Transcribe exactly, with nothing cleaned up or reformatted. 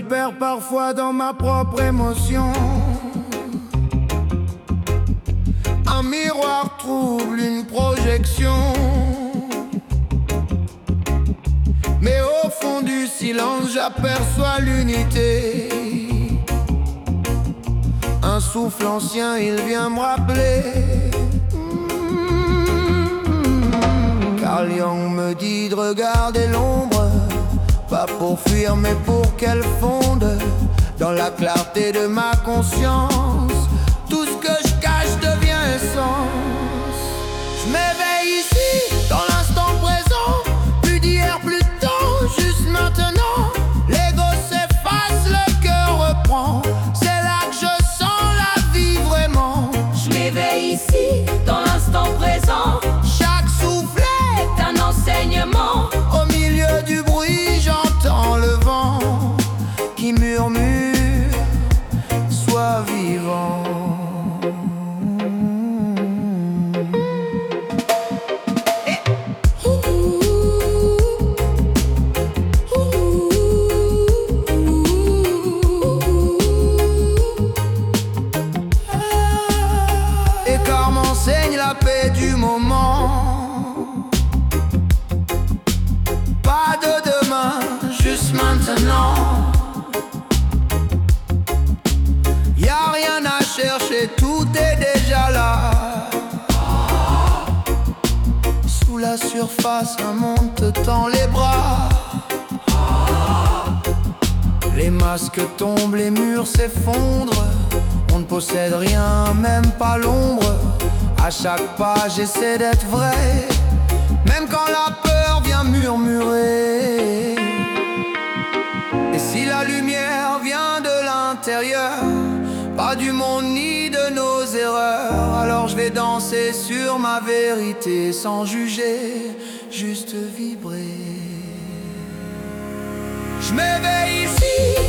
perds parfois dans ma propre émotion. Un miroir trouble, une projection. Mais au fond du silence, j'aperçois l'unité. Un souffle ancien, il vient me rappeler. Carl Jung me dit de regarder l'ombre, pas pour fuir mais pour qu'elle fonde dans la clarté de ma conscience. Tout ce que je cache devient essence. Je m'éveille ici, dans l'instant présent. Plus d'hier, plus de temps, juste maintenant. L'ego s'efface, le cœur reprend. C'est là que je sens la vie vraiment. Je m'éveille ici, dans l'instant présent. Chaque souffle est un enseignement. au milieu du bruit, j'entends le vent qui murmure, sois vivant. Et car m'enseigne la paix du moment. Pas de demain, juste maintenant. Y'a rien à chercher, tout est déjà là. Sous la surface, un monde te tend les bras. Les masques tombent, les murs s'effondrent. On ne possède rien, même pas l'ombre. À chaque pas, j'essaie d'être vrai, même quand la peur vient murmurer. Et si la lumière vient de l'intérieur, pas du monde ni de nos erreurs, alors je vais danser sur ma vérité sans juger, juste vibrer. Je m'éveille ici,